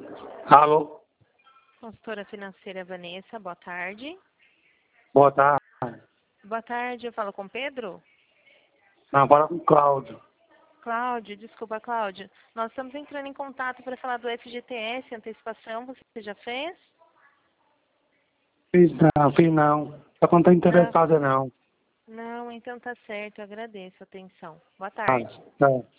Alô? Consultora financeira Vanessa, boa tarde. Boa tarde. Boa tarde, eu falo com Pedro? Não, fala com o Cláudio. Cláudio, desculpa, Cláudio. Nós estamos entrando em contato para falar do FGTS, antecipação, você já fez? Fiz não. Só que não estou interessado não. Não, então tá certo, eu agradeço a atenção. Boa Ah, tarde. tá.